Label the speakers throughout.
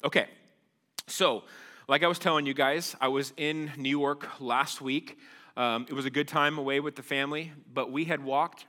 Speaker 1: Okay, so like I was telling you guys, I was in New York last week. It was a good time away with the family, but we had walked.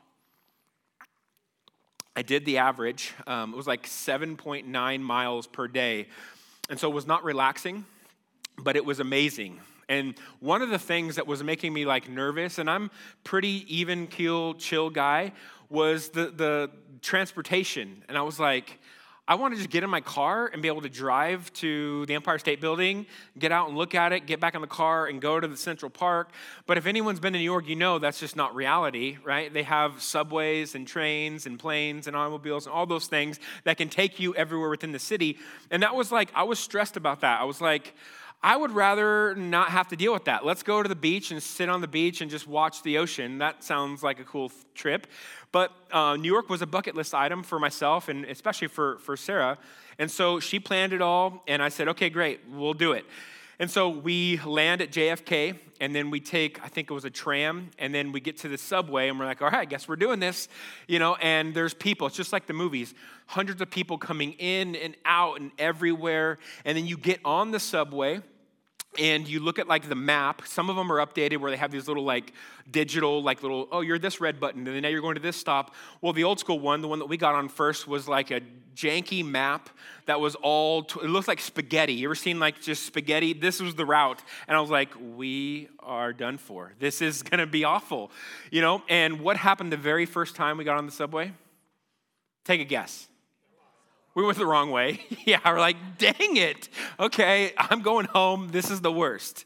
Speaker 1: I did the average. It was like 7.9 miles per day. And so it was not relaxing, but it was amazing. And one of the things that was making me like nervous, and I'm pretty even keel, chill guy, was the transportation. And I was like, I want to just get in my car and be able to drive to the Empire State Building, get out and look at it, get back in the car and go to the Central Park. But if anyone's been to New York, you know that's just not reality, right? They have subways and trains and planes and automobiles and all those things that can take you everywhere within the city. And that was like, I was stressed about that. I was like, I would rather not have to deal with that. Let's go to the beach and sit on the beach and just watch the ocean. That sounds like a cool trip. But New York was a bucket list item for myself and especially for Sarah. And so she planned it all, and I said, okay, great, we'll do it. And so we land at JFK, and then we take, I think it was a tram, and then we get to the subway, and we're like, all right, I guess we're doing this, and there's people. It's just like the movies. Hundreds of people coming in and out and everywhere, and then you get on the subway, and you look at like the map. Some of them are updated where they have these little like digital, like little, oh, you're this red button, and then now you're going to this stop. Well, the old school one, the one that we got on first, was like a janky map that was it looked like spaghetti. You ever seen like just spaghetti? This was the route. And I was like, we are done for. This is going to be awful, And what happened the very first time we got on the subway? Take a guess. We went the wrong way. Yeah, we're like, dang it. Okay, I'm going home. This is the worst.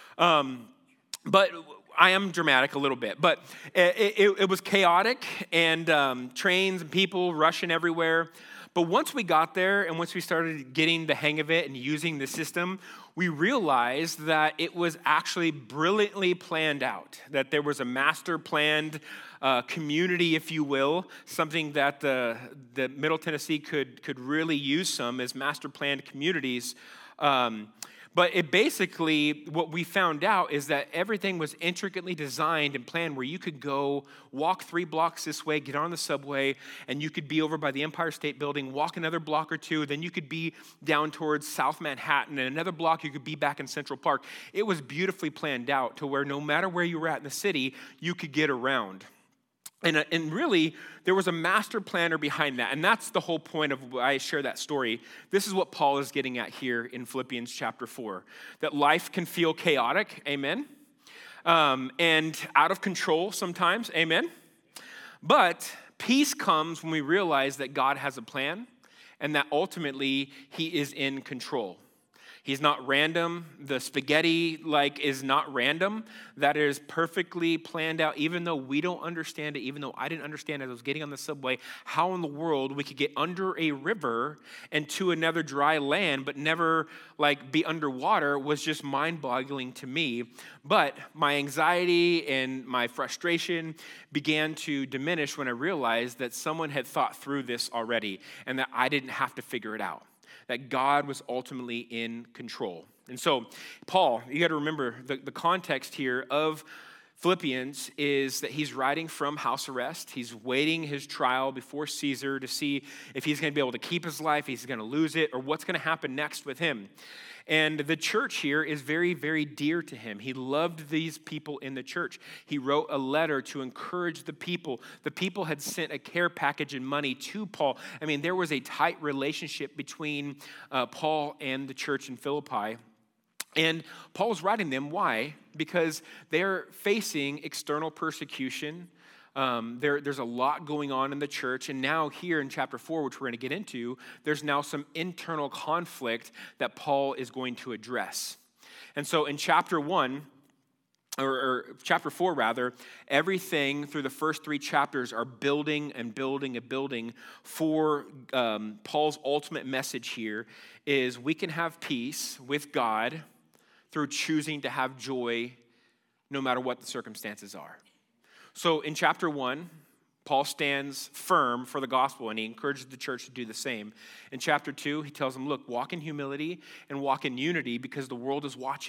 Speaker 1: But I am dramatic a little bit. But it was chaotic, and trains and people rushing everywhere. But once we got there and once we started getting the hang of it and using the system, we realized that it was actually brilliantly planned out, that there was a master planned community, if you will, something that the Middle Tennessee could really use some as master planned communities. But it basically, what we found out is that everything was intricately designed and planned where you could go walk 3 blocks this way, get on the subway, and you could be over by the Empire State Building, walk another block or two, then you could be down towards South Manhattan, and another block you could be back in Central Park. It was beautifully planned out to where no matter where you were at in the city, you could get around. And really, there was a master planner behind that. And that's the whole point of why I share that story. This is what Paul is getting at here in Philippians chapter 4. That life can feel chaotic, amen? And out of control sometimes, amen? But peace comes when we realize that God has a plan and that ultimately he is in control. He's not random. The spaghetti is not random. That is perfectly planned out, even though we don't understand it, even though I didn't understand as I was getting on the subway, how in the world we could get under a river and to another dry land, but never be underwater was just mind-boggling to me. But my anxiety and my frustration began to diminish when I realized that someone had thought through this already and that I didn't have to figure it out. That God was ultimately in control. And so, Paul, you got to remember the context here of Philippians is that he's writing from house arrest. He's waiting his trial before Caesar to see if he's going to be able to keep his life, if he's going to lose it, or what's going to happen next with him. And the church here is very, very dear to him. He loved these people in the church. He wrote a letter to encourage the people. The people had sent a care package and money to Paul. I mean, there was a tight relationship between Paul and the church in Philippi. And Paul's writing them. Why? Because they're facing external persecution. There's a lot going on in the church, and now here in chapter 4, which we're going to get into, there's now some internal conflict that Paul is going to address. And so in chapter 1, or chapter 4 rather, everything through the first 3 chapters are building and building and building for Paul's ultimate message here is we can have peace with God through choosing to have joy no matter what the circumstances are. So in chapter 1, Paul stands firm for the gospel and he encourages the church to do the same. In chapter 2, he tells them, look, walk in humility and walk in unity because the world is watching.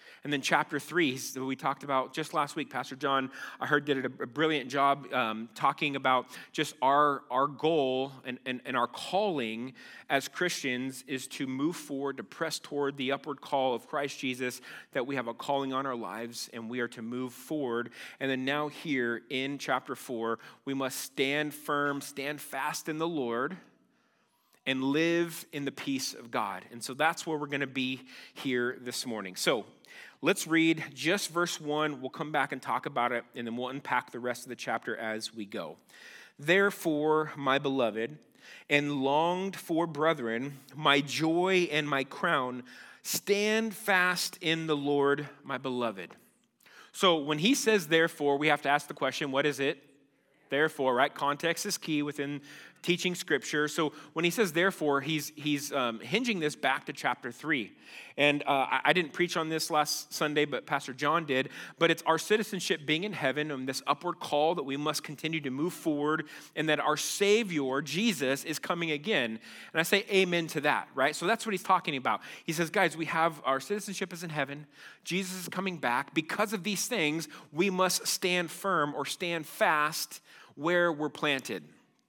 Speaker 1: And then chapter 3, we talked about just last week, Pastor John, I heard, did a brilliant job talking about just our goal and our calling as Christians is to move forward, to press toward the upward call of Christ Jesus, that we have a calling on our lives and we are to move forward. And then now here in chapter 4, we must stand firm, stand fast in the Lord, and live in the peace of God. And so that's where we're going to be here this morning. So let's read just verse 1. We'll come back and talk about it, and then we'll unpack the rest of the chapter as we go. Therefore, my beloved and longed for brethren, my joy and my crown, stand fast in the Lord, my beloved. So when he says therefore, we have to ask the question, what is it? Therefore, right? Context is key within teaching Scripture. So when he says therefore, he's hinging this back to chapter 3. And I didn't preach on this last Sunday, but Pastor John did. But it's our citizenship being in heaven and this upward call that we must continue to move forward, and that our Savior, Jesus, is coming again. And I say amen to that, right? So that's what he's talking about. He says, guys, we have our citizenship is in heaven. Jesus is coming back. Because of these things, we must stand firm or stand fast where we're planted.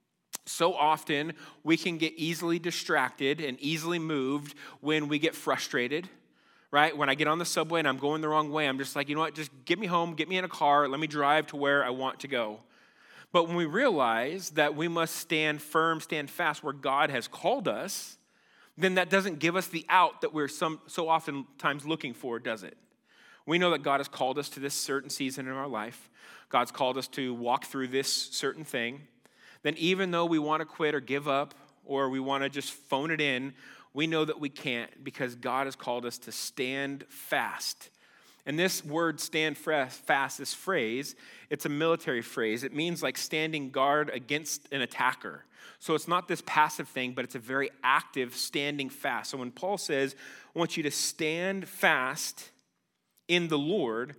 Speaker 1: So often we can get easily distracted and easily moved when we get frustrated, right? When I get on the subway and I'm going the wrong way, I'm just like, you know what, just get me home, get me in a car, let me drive to where I want to go. But when we realize that we must stand firm, stand fast where God has called us, then that doesn't give us the out that we're so oftentimes looking for, does it? We know that God has called us to this certain season in our life. God's called us to walk through this certain thing. Then even though we want to quit or give up or we want to just phone it in, we know that we can't, because God has called us to stand fast. And this word stand fast, this phrase, it's a military phrase. It means like standing guard against an attacker. So it's not this passive thing, but it's a very active standing fast. So when Paul says, I want you to stand fast in the Lord,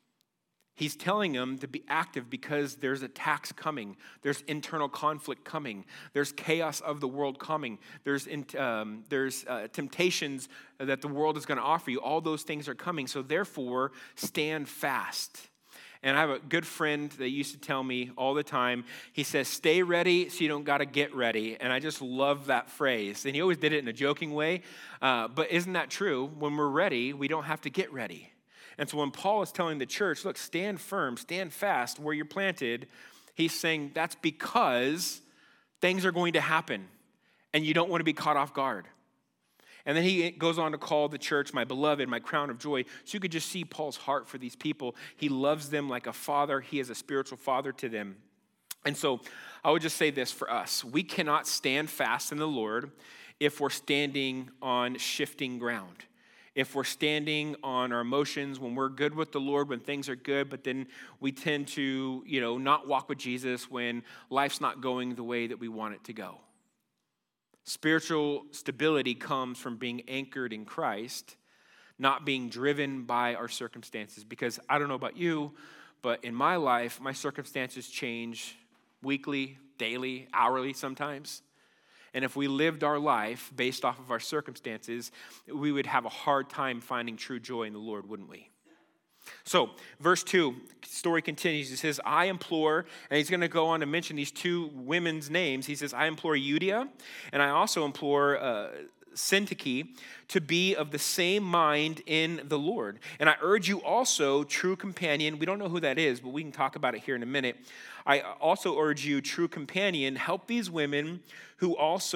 Speaker 1: he's telling them to be active because there's attacks coming. There's internal conflict coming. There's chaos of the world coming. There's temptations that the world is going to offer you. All those things are coming. So therefore, stand fast. And I have a good friend that used to tell me all the time, he says, stay ready so you don't got to get ready. And I just love that phrase. And he always did it in a joking way. But isn't that true? When we're ready, we don't have to get ready. And so when Paul is telling the church, look, stand firm, stand fast where you're planted, he's saying that's because things are going to happen and you don't want to be caught off guard. And then he goes on to call the church my beloved, my crown of joy. So you could just see Paul's heart for these people. He loves them like a father. He is a spiritual father to them. And so I would just say this for us. We cannot stand fast in the Lord if we're standing on shifting ground. If we're standing on our emotions, when we're good with the Lord, when things are good, but then we tend to, not walk with Jesus when life's not going the way that we want it to go. Spiritual stability comes from being anchored in Christ, not being driven by our circumstances. Because I don't know about you, but in my life, my circumstances change weekly, daily, hourly sometimes. And if we lived our life based off of our circumstances, we would have a hard time finding true joy in the Lord, wouldn't we? So, verse 2, story continues. It says, I implore, and he's going to go on to mention these two women's names. He says, I implore Euodia, and I also implore Syntyche to be of the same mind in the Lord. And I urge you also, true companion, we don't know who that is, but we can talk about it here in a minute. I also urge you, true companion, help these women who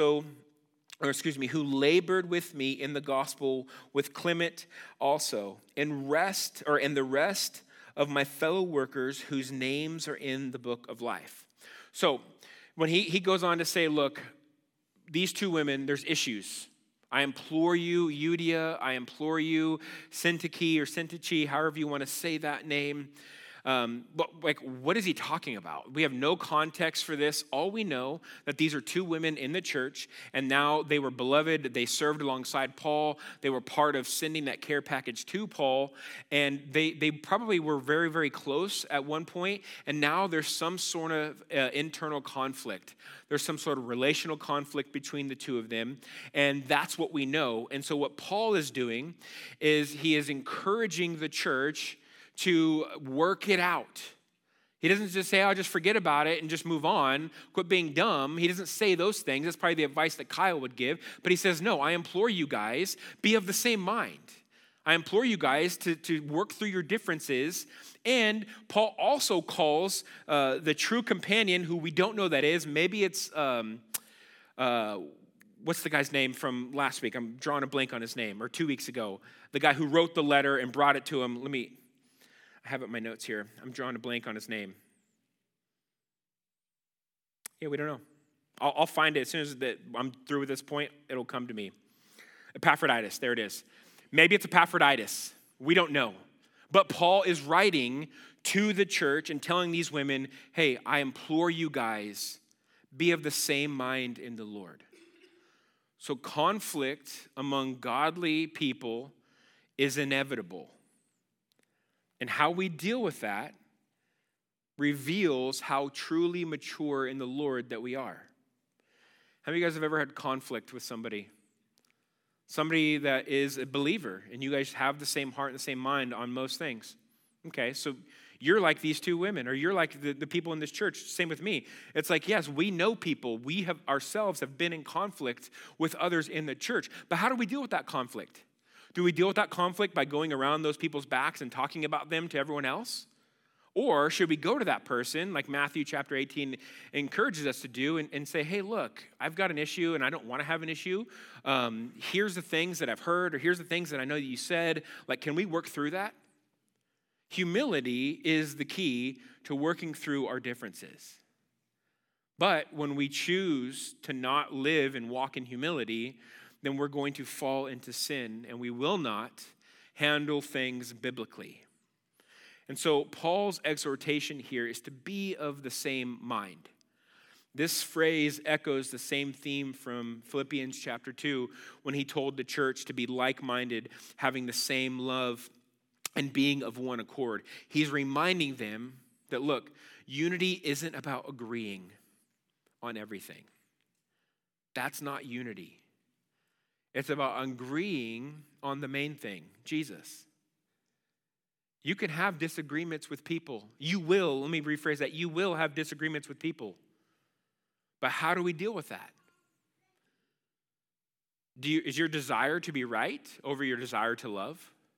Speaker 1: labored with me in the gospel with Clement also, and the rest of my fellow workers whose names are in the book of life. So when he goes on to say, look, these two women, there's issues. I implore you, Euodia, I implore you, Syntyche or Syntyche, however you want to say that name. But like, what is he talking about? We have no context for this. All we know that these are two women in the church, and now they were beloved. They served alongside Paul. They were part of sending that care package to Paul, and they probably were very, very close at one point, and now there's some sort of internal conflict. There's some sort of relational conflict between the two of them, and that's what we know. And so what Paul is doing is he is encouraging the church to work it out. He doesn't just say, I'll just forget about it and just move on, quit being dumb. He doesn't say those things. That's probably the advice that Kyle would give. But he says, no, I implore you guys, be of the same mind. I implore you guys to work through your differences. And Paul also calls the true companion, who we don't know that is. Maybe it's, what's the guy's name from last week? I'm drawing a blank on his name, or 2 weeks ago. The guy who wrote the letter and brought it to him. I have it in my notes here. I'm drawing a blank on his name. Yeah, we don't know. I'll find it as soon as I'm through with this point. It'll come to me. Epaphroditus, there it is. Maybe it's Epaphroditus. We don't know. But Paul is writing to the church and telling these women, hey, I implore you guys, be of the same mind in the Lord. So conflict among godly people is inevitable. And how we deal with that reveals how truly mature in the Lord that we are. How many of you guys have ever had conflict with somebody? Somebody that is a believer, and you guys have the same heart and the same mind on most things. Okay, so you're like these two women, or you're like the people in this church. Same with me. It's like, yes, we know people. We have ourselves have been in conflict with others in the church. But how do we deal with that conflict? Do we deal with that conflict by going around those people's backs and talking about them to everyone else? Or should we go to that person, like Matthew chapter 18 encourages us to do, and say, hey, look, I've got an issue and I don't want to have an issue. Here's the things that I've heard, or here's the things that I know that you said. Like, can we work through that? Humility is the key to working through our differences. But when we choose to not live and walk in humility, then we're going to fall into sin, and we will not handle things biblically. And so Paul's exhortation here is to be of the same mind. This phrase echoes the same theme from Philippians chapter 2 when he told the church to be like-minded, having the same love, and being of one accord. He's reminding them that, look, unity isn't about agreeing on everything. That's not unity. It's about agreeing on the main thing, Jesus. You can have disagreements with people. You will, let me rephrase that, you will have disagreements with people. But how do we deal with that? Is your desire to be right over your desire to love?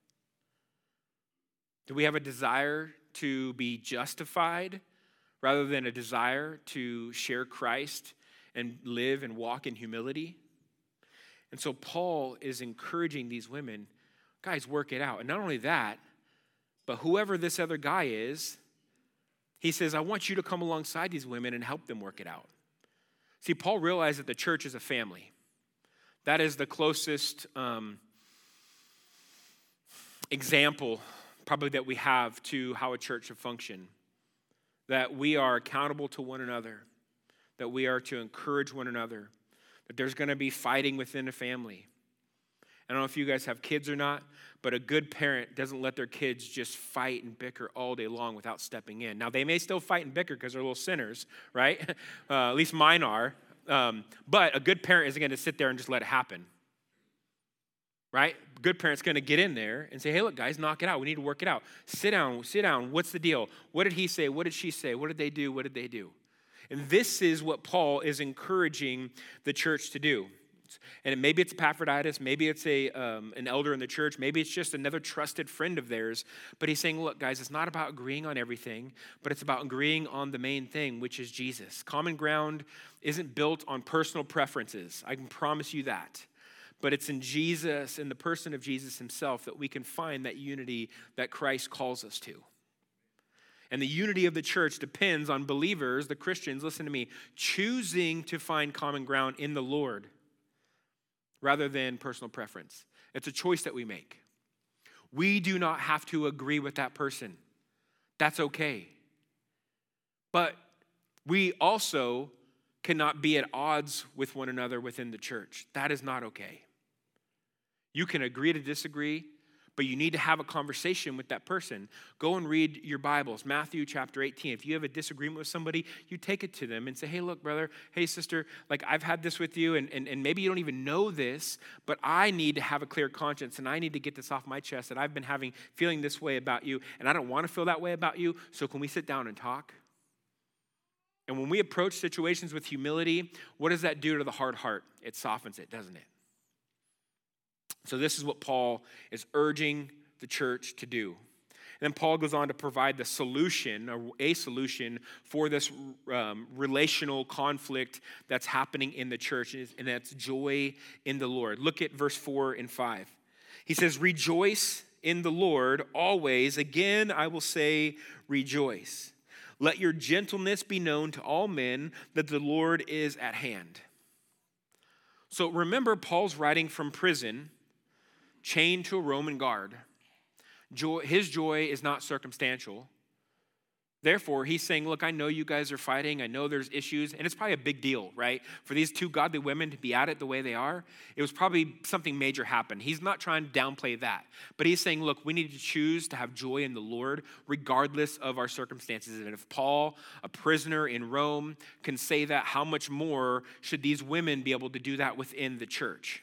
Speaker 1: Do we have a desire to be justified rather than a desire to share Christ and live and walk in humility? And so Paul is encouraging these women, guys, work it out. And not only that, but whoever this other guy is, he says, I want you to come alongside these women and help them work it out. See, Paul realized that the church is a family. That is the closest example probably that we have to how a church should function. That we are accountable to one another. That we are to encourage one another. That there's going to be fighting within a family. I don't know if you guys have kids or not, but a good parent doesn't let their kids just fight and bicker all day long without stepping in. Now, they may still fight and bicker because they're little sinners, right? At least mine are. But a good parent isn't going to sit there and just let it happen, right? A good parent's going to get in there and say, hey, look, guys, knock it out. We need to work it out. Sit down. What's the deal? What did he say? What did she say? What did they do? What did they do? And this is what Paul is encouraging the church to do. And maybe it's Epaphroditus, maybe it's an elder in the church, maybe it's just another trusted friend of theirs. But he's saying, look, guys, it's not about agreeing on everything, but it's about agreeing on the main thing, which is Jesus. Common ground isn't built on personal preferences. I can promise you that. But it's in Jesus, in the person of Jesus himself, that we can find that unity that Christ calls us to. And the unity of the church depends on believers, the Christians, listen to me, choosing to find common ground in the Lord rather than personal preference. It's a choice that we make. We do not have to agree with that person. That's okay. But we also cannot be at odds with one another within the church. That is not okay. You can agree to disagree, but you need to have a conversation with that person. Go and read your Bibles, Matthew chapter 18. If you have a disagreement with somebody, you take it to them and say, hey, look, brother, hey, sister, like I've had this with you, and maybe you don't even know this, but I need to have a clear conscience, and I need to get this off my chest, that I've been feeling this way about you, and I don't want to feel that way about you, so can we sit down and talk? And when we approach situations with humility, what does that do to the hard heart? It softens it, doesn't it? So this is what Paul is urging the church to do. And then Paul goes on to provide the solution, or a solution for this relational conflict that's happening in the church, and that's joy in the Lord. Look at verse 4 and 5. He says, rejoice in the Lord always. Again, I will say rejoice. Let your gentleness be known to all men, that the Lord is at hand. So remember, Paul's writing from prison, chained to a Roman guard. His joy is not circumstantial. Therefore, he's saying, look, I know you guys are fighting. I know there's issues. And it's probably a big deal, right? For these two godly women to be at it the way they are, it was probably something major happened. He's not trying to downplay that. But he's saying, look, we need to choose to have joy in the Lord regardless of our circumstances. And if Paul, a prisoner in Rome, can say that, how much more should these women be able to do that within the church?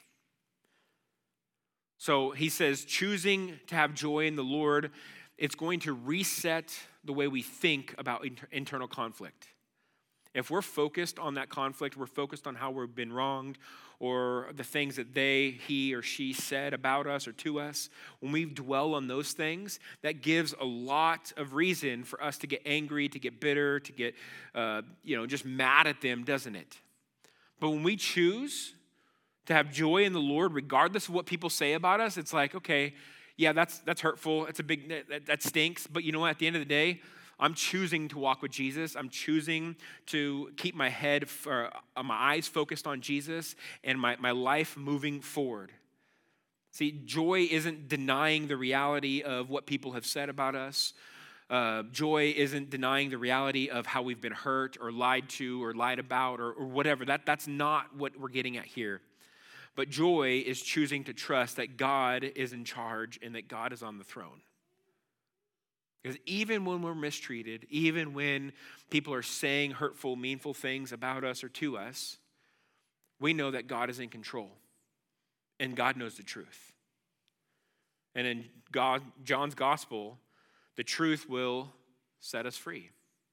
Speaker 1: So he says, choosing to have joy in the Lord, it's going to reset the way we think about internal conflict. If we're focused on that conflict, we're focused on how we've been wronged or the things that he or she said about us or to us, when we dwell on those things, that gives a lot of reason for us to get angry, to get bitter, to get just mad at them, doesn't it? But when we choose to have joy in the Lord, regardless of what people say about us, it's like, okay, yeah, that's hurtful. It's that stinks. But you know what? At the end of the day, I'm choosing to walk with Jesus. I'm choosing to keep my eyes focused on Jesus and my life moving forward. See, joy isn't denying the reality of what people have said about us. Joy isn't denying the reality of how we've been hurt or lied to or lied about or whatever. That's not what we're getting at here. But joy is choosing to trust that God is in charge and that God is on the throne. Because even when we're mistreated, even when people are saying hurtful, meanful things about us or to us, we know that God is in control and God knows the truth. And in John's gospel, the truth will set us free.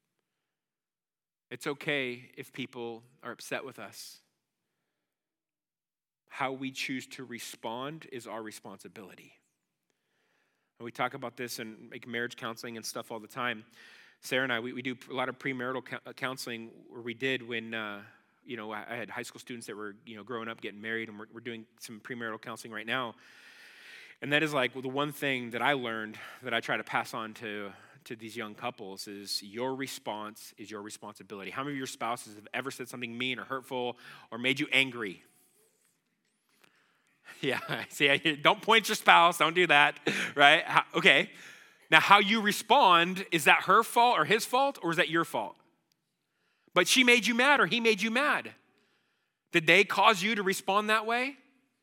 Speaker 1: It's okay if people are upset with us. How we choose to respond is our responsibility. And we talk about this in marriage counseling and stuff all the time. Sarah and I, we do a lot of premarital counseling, or we did when, I had high school students that were, growing up, getting married, and we're doing some premarital counseling right now. And that is like the one thing that I learned that I try to pass on to these young couples is your response is your responsibility. How many of your spouses have ever said something mean or hurtful or made you angry? Yeah, see, don't point at your spouse, don't do that, right? Okay, now how you respond, is that her fault or his fault, or is that your fault? But she made you mad or he made you mad. Did they cause you to respond that way?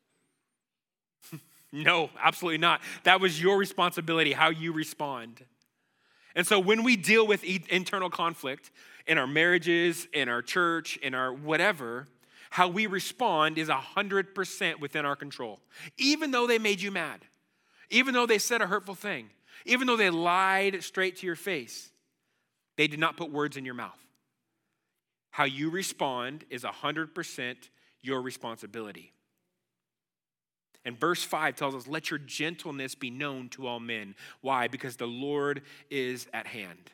Speaker 1: No, absolutely not. That was your responsibility, how you respond. And so when we deal with internal conflict in our marriages, in our church, in our whatever, how we respond is 100% within our control. Even though they made you mad, even though they said a hurtful thing, even though they lied straight to your face, they did not put words in your mouth. How you respond is 100% your responsibility. And verse 5 tells us, let your gentleness be known to all men. Why? Because the Lord is at hand.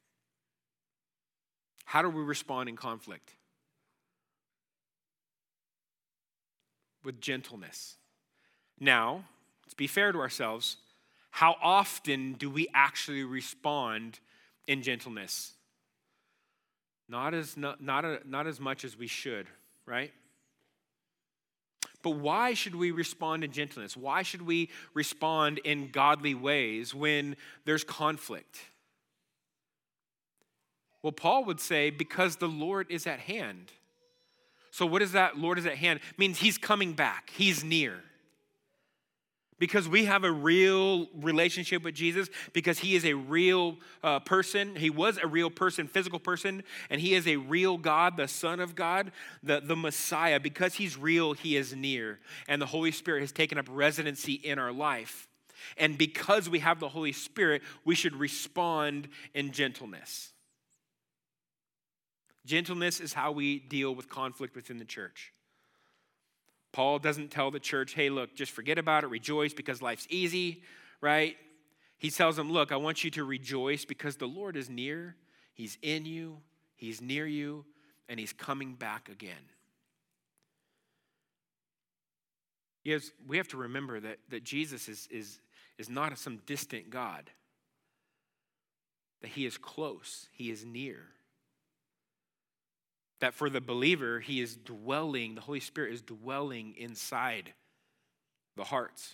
Speaker 1: How do we respond in conflict? With gentleness. Now, let's be fair to ourselves. How often do we actually respond in gentleness? Not as much as we should, right? But why should we respond in gentleness? Why should we respond in godly ways when there's conflict? Well, Paul would say, because the Lord is at hand. So what is that, Lord is at hand? It means he's coming back. He's near. Because we have a real relationship with Jesus, because he is a real person. He was a real person, physical person, and he is a real God, the Son of God, the Messiah. Because he's real, he is near. And the Holy Spirit has taken up residency in our life. And because we have the Holy Spirit, we should respond in gentleness. Gentleness is how we deal with conflict within the church. Paul doesn't tell the church, hey, look, just forget about it, rejoice because life's easy, right? He tells them, look, I want you to rejoice because the Lord is near, he's in you, he's near you, and he's coming back again. Yes, we have to remember that Jesus is not some distant God, that he is close, he is near. That for the believer, he is dwelling, the Holy Spirit is dwelling inside the hearts.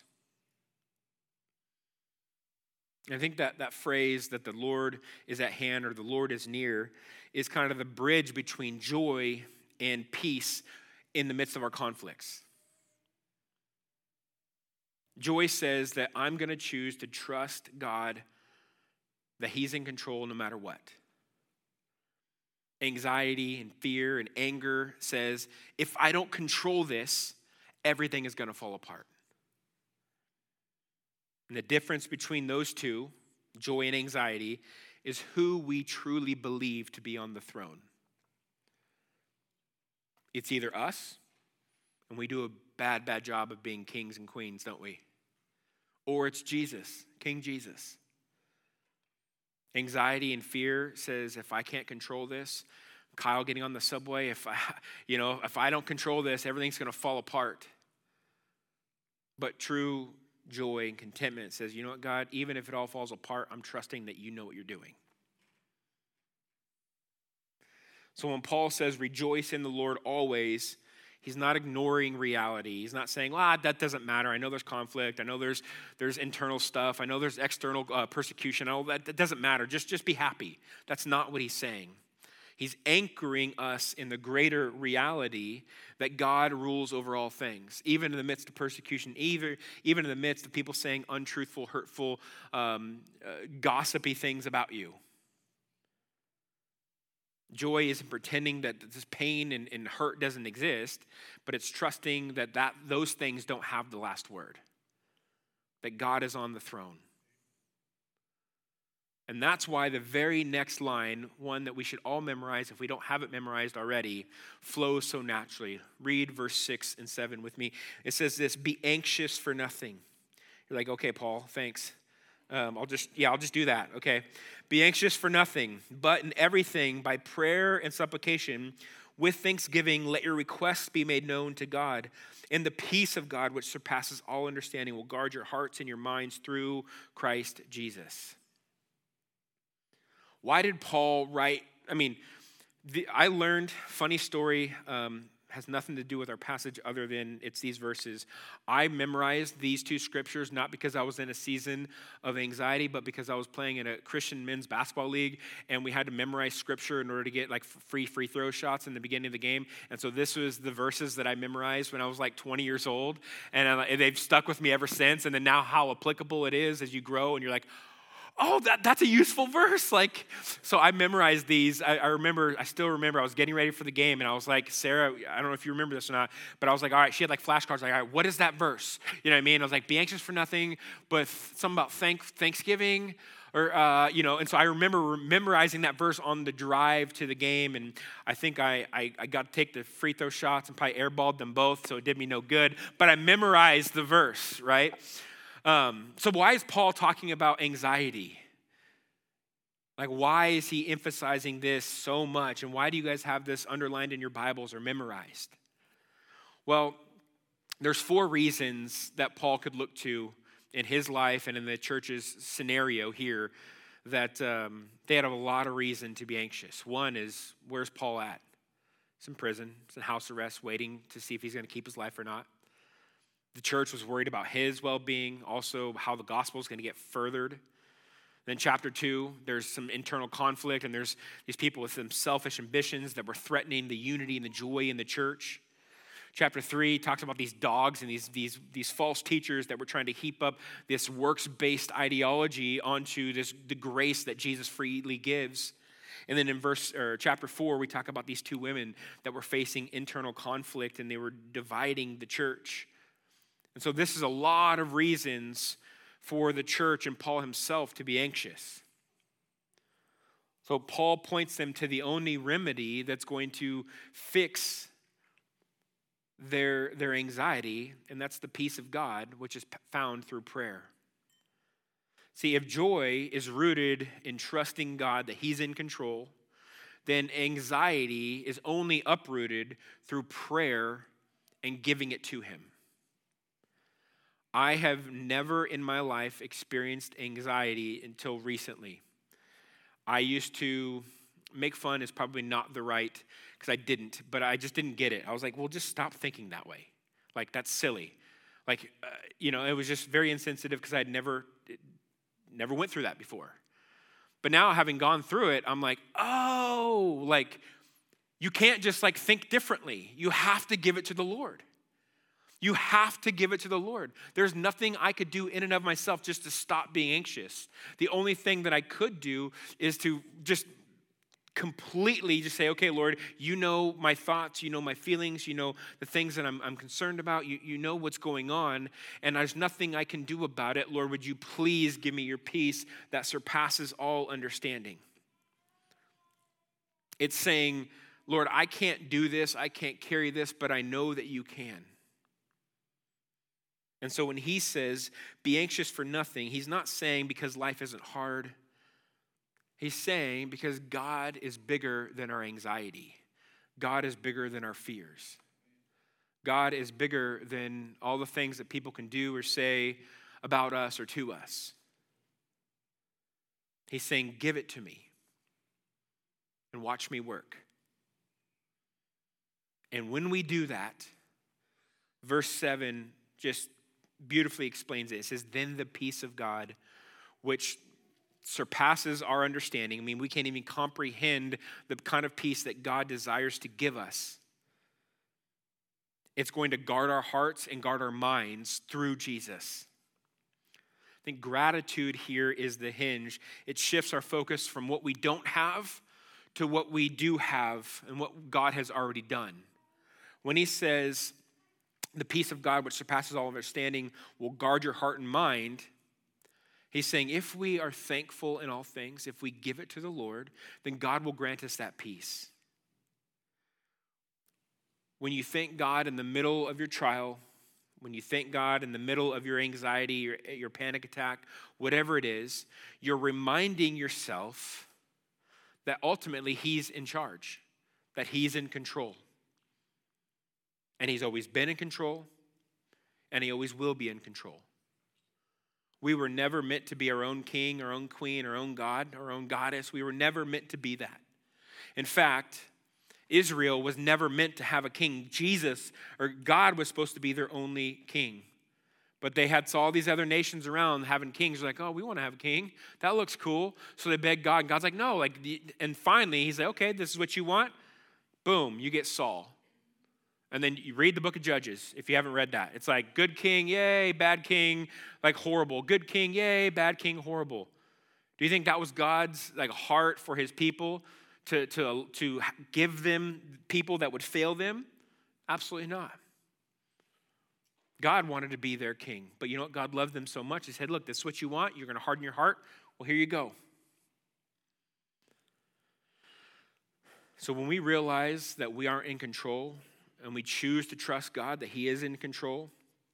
Speaker 1: And I think that phrase that the Lord is at hand or the Lord is near is kind of the bridge between joy and peace in the midst of our conflicts. Joy says that I'm going to choose to trust God, that he's in control no matter what. Anxiety and fear and anger says, if I don't control this, everything is going to fall apart. And the difference between those two, joy and anxiety, is who we truly believe to be on the throne. It's either us, and we do a bad job of being kings and queens, don't we? Or it's Jesus, King Jesus. Anxiety and fear says, if I can't control this, Kyle getting on the subway, if I don't control this, everything's going to fall apart. But true joy and contentment says, you know what, God, even if it all falls apart, I'm trusting that you know what you're doing. So when Paul says, rejoice in the Lord always, he's not ignoring reality. He's not saying, that doesn't matter. I know there's conflict. I know there's internal stuff. I know there's external persecution. All that doesn't matter. Just be happy. That's not what he's saying. He's anchoring us in the greater reality that God rules over all things, even in the midst of persecution, even in the midst of people saying untruthful, hurtful, gossipy things about you. Joy isn't pretending that this pain and hurt doesn't exist, but it's trusting that those things don't have the last word, that God is on the throne. And that's why the very next line, one that we should all memorize if we don't have it memorized already, flows so naturally. Read verse 6 and 7 with me. It says this, be anxious for nothing. You're like, okay, Paul, thanks. I'll just do that, okay? Be anxious for nothing, but in everything, by prayer and supplication, with thanksgiving, let your requests be made known to God. And the peace of God, which surpasses all understanding, will guard your hearts and your minds through Christ Jesus. Why did Paul write? I learned, funny story, has nothing to do with our passage other than it's these verses. I memorized these two scriptures not because I was in a season of anxiety, but because I was playing in a Christian men's basketball league, and we had to memorize scripture in order to get like free throw shots in the beginning of the game. And so this was the verses that I memorized when I was like 20 years old, and they've stuck with me ever since. And then now how applicable it is as you grow, and you're like, oh, that's a useful verse. So I memorized these. I still remember I was getting ready for the game, and I was like, Sarah, I don't know if you remember this or not, but I was like, all right, she had like flashcards, like, all right, what is that verse? You know what I mean? I was like, be anxious for nothing, but something about Thanksgiving, and so I remember memorizing that verse on the drive to the game, and I think I got to take the free throw shots and probably airballed them both, so it did me no good, but I memorized the verse, right? So why is Paul talking about anxiety? Like, why is he emphasizing this so much? And why do you guys have this underlined in your Bibles or memorized? Well, there's 4 reasons that Paul could look to in his life and in the church's scenario here that they had a lot of reason to be anxious. One is, where's Paul at? He's in prison. He's in house arrest, waiting to see if he's going to keep his life or not. The church was worried about his well-being, also how the gospel is going to get furthered. Then chapter 2, there's some internal conflict, and there's these people with some selfish ambitions that were threatening the unity and the joy in the church. Chapter 3 talks about these dogs and these false teachers that were trying to heap up this works-based ideology onto the grace that Jesus freely gives. And then in chapter 4, we talk about these two women that were facing internal conflict, and they were dividing the church. And so this is a lot of reasons for the church and Paul himself to be anxious. So Paul points them to the only remedy that's going to fix their anxiety, and that's the peace of God, which is found through prayer. See, if joy is rooted in trusting God that he's in control, then anxiety is only uprooted through prayer and giving it to him. I have never in my life experienced anxiety until recently. I used to make fun is probably not the right, because I didn't, but I just didn't get it. I was like, well, just stop thinking that way. Like, that's silly. Like, it was just very insensitive because I'd never went through that before. But now, having gone through it, I'm like, oh, like, you can't just like think differently. You have to give it to the Lord. You have to give it to the Lord. There's nothing I could do in and of myself just to stop being anxious. The only thing that I could do is to just completely just say, okay, Lord, you know my thoughts, you know my feelings, you know the things that I'm concerned about, you know what's going on, and there's nothing I can do about it. Lord, would you please give me your peace that surpasses all understanding? It's saying, Lord, I can't do this, I can't carry this, but I know that you can. And so when he says, be anxious for nothing, he's not saying because life isn't hard. He's saying because God is bigger than our anxiety. God is bigger than our fears. God is bigger than all the things that people can do or say about us or to us. He's saying, give it to me and watch me work. And when we do that, verse 7 just beautifully explains it. It says, then the peace of God, which surpasses our understanding. I mean, we can't even comprehend the kind of peace that God desires to give us. It's going to guard our hearts and guard our minds through Jesus. I think gratitude here is the hinge. It shifts our focus from what we don't have to what we do have and what God has already done. When he says, the peace of God, which surpasses all understanding, will guard your heart and mind, he's saying if we are thankful in all things, if we give it to the Lord, then God will grant us that peace. When you thank God in the middle of your trial, when you thank God in the middle of your anxiety, your panic attack, whatever it is, you're reminding yourself that ultimately he's in charge, that he's in control. And he's always been in control, and he always will be in control. We were never meant to be our own king, our own queen, our own god, our own goddess. We were never meant to be that. In fact, Israel was never meant to have a king. Jesus, or God, was supposed to be their only king. But they had all these other nations around having kings. They're like, oh, we want to have a king. That looks cool. So they begged God, and God's like, no. And finally, he's like, okay, this is what you want. Boom, you get Saul. And then you read the book of Judges, if you haven't read that. It's like, good king, yay, bad king, like horrible. Good king, yay, bad king, horrible. Do you think that was God's heart for his people, to give them people that would fail them? Absolutely not. God wanted to be their king. But you know what? God loved them so much. He said, look, this is what you want. You're going to harden your heart. Well, here you go. So when we realize that we aren't in control, and we choose to trust God that he is in control,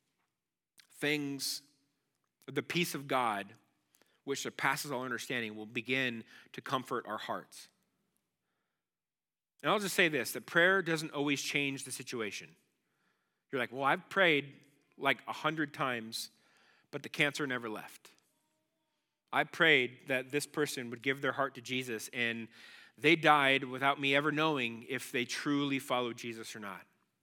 Speaker 1: the peace of God, which surpasses all understanding, will begin to comfort our hearts. And I'll just say this, that prayer doesn't always change the situation. You're like, well, I've prayed 100 times, but the cancer never left. I prayed that this person would give their heart to Jesus, and they died without me ever knowing if they truly followed Jesus or not.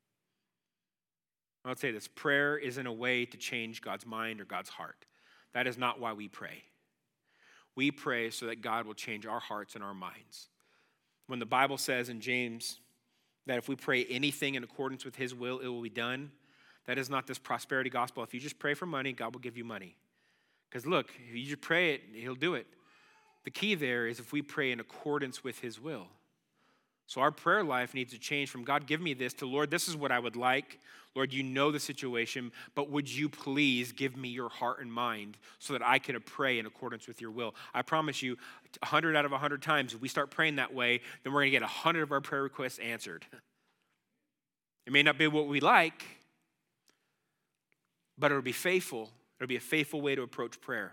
Speaker 1: I'll say this, prayer isn't a way to change God's mind or God's heart. That is not why we pray. we pray so that God will change our hearts and our minds. When the Bible says in James that if we pray anything in accordance with his will, it will be done, that is not this prosperity gospel. If you just pray for money, God will give you money. Because look, if you just pray it, he'll do it. The key there is if we pray in accordance with his will. So our prayer life needs to change from God, give me this, to Lord, this is what I would like. Lord, you know the situation, but would you please give me your heart and mind so that I can pray in accordance with your will? I promise you, 100 out of 100 times, if we start praying that way, then we're going to get 100 of our prayer requests answered. It may not be what we like, but it'll be faithful. It'll be a faithful way to approach prayer.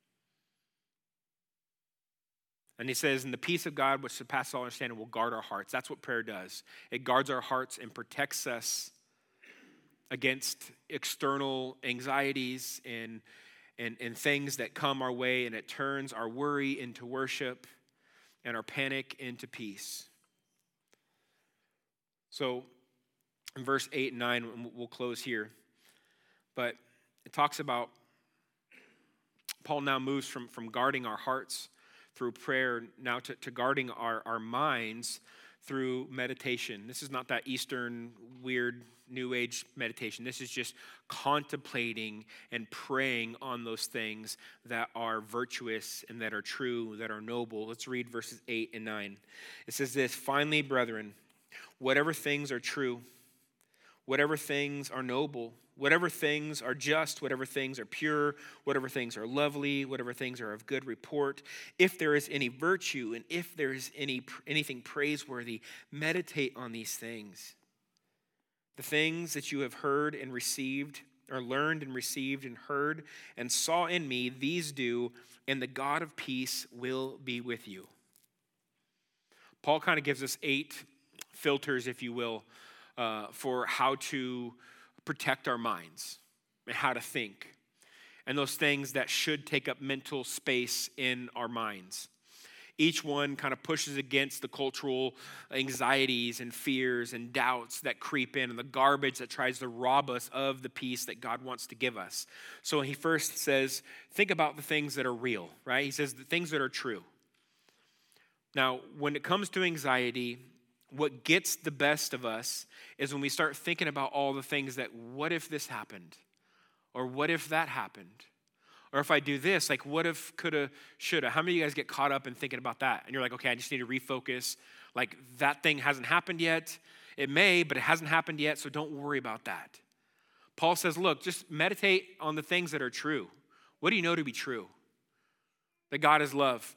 Speaker 1: And he says, and the peace of God, which surpasses all understanding, will guard our hearts. That's what prayer does. It guards our hearts and protects us against external anxieties and things that come our way, and it turns our worry into worship and our panic into peace. So in verse 8 and 9, we'll close here, but it talks about Paul now moves from guarding our hearts through prayer now to guarding our minds through meditation. This is not that Eastern weird New Age meditation. This is just contemplating and praying on those things that are virtuous and that are true, that are noble. Let's read verses 8 and 9. It says this, finally, brethren, whatever things are true, whatever things are noble, whatever things are just, whatever things are pure, whatever things are lovely, whatever things are of good report, if there is any virtue and if there is anything praiseworthy, meditate on these things. The things that you have heard and received, or learned and received and heard and saw in me, these do, and the God of peace will be with you. Paul kind of gives us 8 filters, if you will, for how to protect our minds and how to think, and those things that should take up mental space in our minds. Each one kind of pushes against the cultural anxieties and fears and doubts that creep in and the garbage that tries to rob us of the peace that God wants to give us. So he first says, think about the things that are real, right? He says the things that are true. Now, when it comes to anxiety, what gets the best of us is when we start thinking about all the things that, what if this happened? Or what if that happened? Or if I do this, like what if, coulda, shoulda? How many of you guys get caught up in thinking about that? And you're like, okay, I just need to refocus. Like that thing hasn't happened yet. It may, but it hasn't happened yet, so don't worry about that. Paul says, look, just meditate on the things that are true. What do you know to be true? That God is love.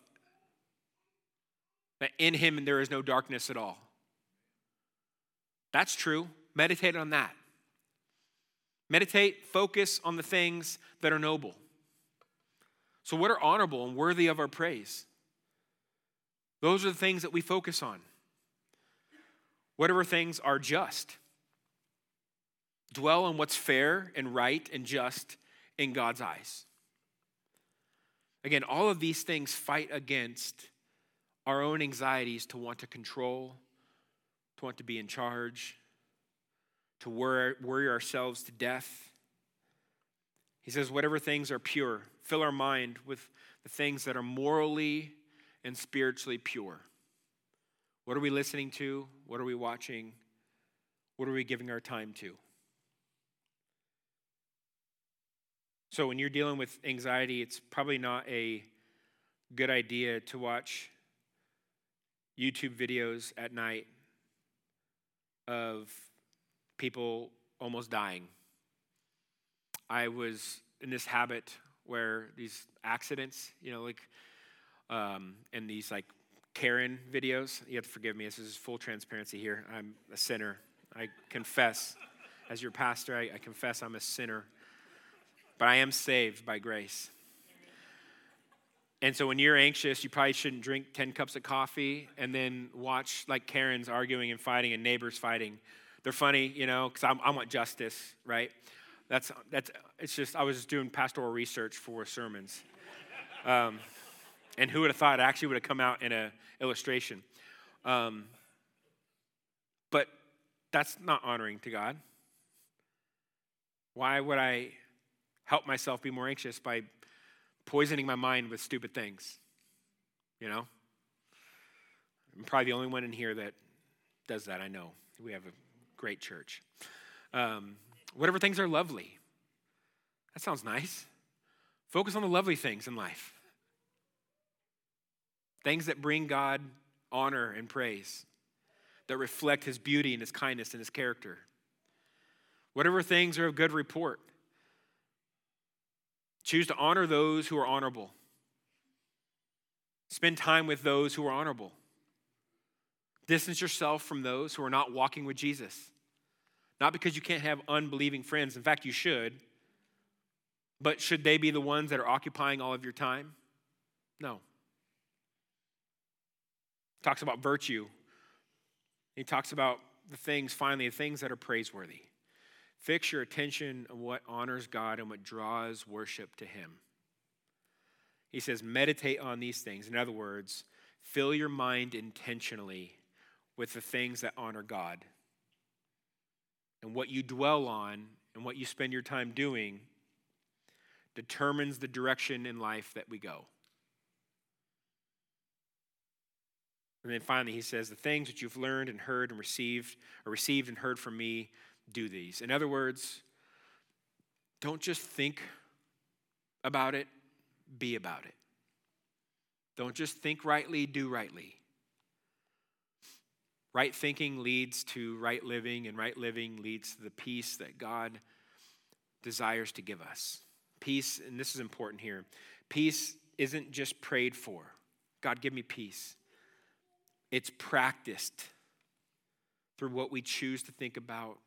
Speaker 1: That in him there is no darkness at all. That's true. Meditate on that. Meditate, focus on the things that are noble. So what are honorable and worthy of our praise? Those are the things that we focus on. Whatever things are just. Dwell on what's fair and right and just in God's eyes. Again, all of these things fight against our own anxieties to want to control, to want to be in charge, to worry ourselves to death. He says, whatever things are pure, fill our mind with the things that are morally and spiritually pure. What are we listening to? What are we watching? What are we giving our time to? So when you're dealing with anxiety, it's probably not a good idea to watch YouTube videos at night of people almost dying. I was in this habit where these accidents, and these like Karen videos, you have to forgive me, this is full transparency here. I'm a sinner. I confess, as your pastor, I confess I'm a sinner. But I am saved by grace. And so when you're anxious, you probably shouldn't drink 10 cups of coffee and then watch like Karens arguing and fighting and neighbors fighting. They're funny, because I want justice, right? It's just, I was just doing pastoral research for sermons. And who would have thought it actually would have come out in an illustration. But that's not honoring to God. Why would I help myself be more anxious by poisoning my mind with stupid things? you know? I'm probably the only one in here that does that, I know. We have a great church. Whatever things are lovely. That sounds nice. Focus on the lovely things in life. Things that bring God honor and praise, that reflect his beauty and his kindness and his character. Whatever things are of good report. Choose to honor those who are honorable. Spend time with those who are honorable. Distance yourself from those who are not walking with Jesus. Not because you can't have unbelieving friends. In fact, you should. But should they be the ones that are occupying all of your time? No. He talks about virtue. He talks about the things that are praiseworthy. Fix your attention on what honors God and what draws worship to him. He says, meditate on these things. In other words, fill your mind intentionally with the things that honor God. And what you dwell on and what you spend your time doing determines the direction in life that we go. And then finally, he says, the things that you've learned and heard and received and heard from me, do these. In other words, don't just think about it, be about it. Don't just think rightly, do rightly. Right thinking leads to right living, and right living leads to the peace that God desires to give us. Peace, and this is important here, peace isn't just prayed for. God, give me peace. It's practiced through what we choose to think about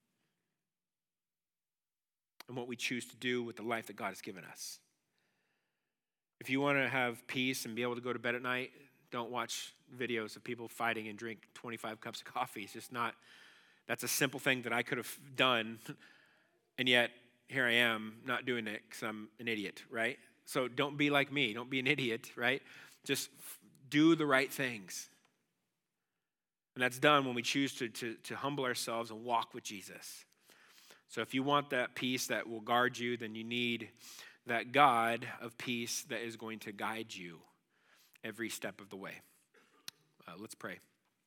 Speaker 1: and what we choose to do with the life that God has given us. If you want to have peace and be able to go to bed at night, don't watch videos of people fighting and drink 25 cups of coffee. It's just not, that's a simple thing that I could have done, and yet here I am not doing it because I'm an idiot, right? So don't be like me. Don't be an idiot, right? Just do the right things. And that's done when we choose to humble ourselves and walk with Jesus. So if you want that peace that will guard you, then you need that God of peace that is going to guide you every step of the way. Let's pray.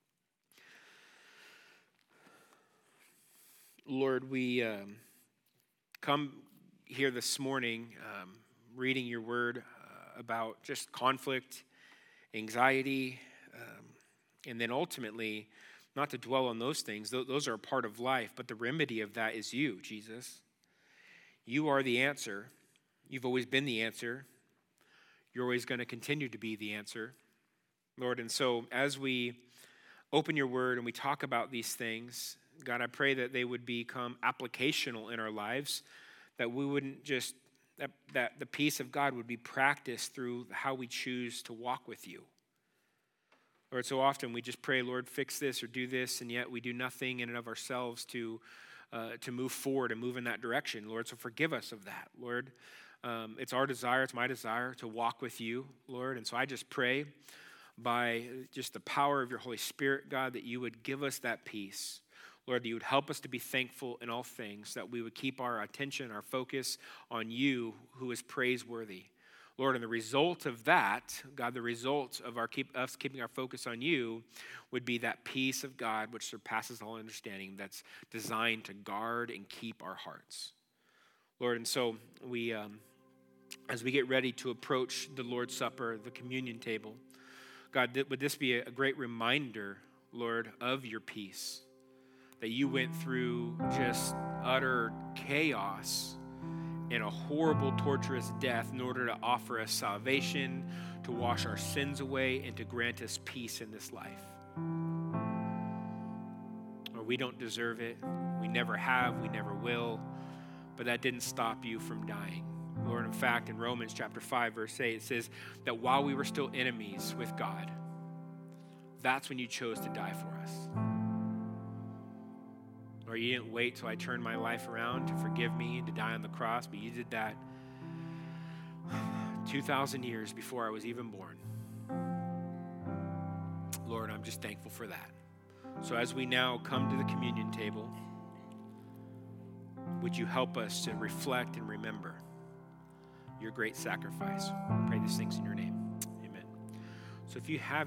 Speaker 1: Lord, we come here this morning reading your word about just conflict, anxiety, and then ultimately, not to dwell on those things. Those are a part of life, but the remedy of that is you, Jesus. You are the answer. You've always been the answer. You're always going to continue to be the answer, Lord. And so as we open your word and we talk about these things, God, I pray that they would become applicational in our lives, that we wouldn't just, that the peace of God would be practiced through how we choose to walk with you. Lord, so often we just pray, Lord, fix this or do this, and yet we do nothing in and of ourselves to move forward and move in that direction, Lord. So forgive us of that, Lord. It's our desire, it's my desire to walk with you, Lord. And so I just pray by just the power of your Holy Spirit, God, that you would give us that peace. Lord, that you would help us to be thankful in all things, that we would keep our attention, our focus on you, who is praiseworthy. Lord, and the result of that, God, the result of us keeping our focus on you would be that peace of God which surpasses all understanding, that's designed to guard and keep our hearts. Lord, and so we, as we get ready to approach the Lord's Supper, the communion table, God, would this be a great reminder, Lord, of your peace, that you went through just utter chaos and a horrible, torturous death in order to offer us salvation, to wash our sins away, and to grant us peace in this life. Or we don't deserve it. We never have. We never will. But that didn't stop you from dying. Lord, in fact, in Romans chapter 5, verse 8, it says that while we were still enemies with God, that's when you chose to die for us. Or you didn't wait till I turned my life around to forgive me and to die on the cross, but you did that 2,000 years before I was even born. Lord, I'm just thankful for that. So as we now come to the communion table, would you help us to reflect and remember your great sacrifice? I pray these things in your name. Amen. So if you have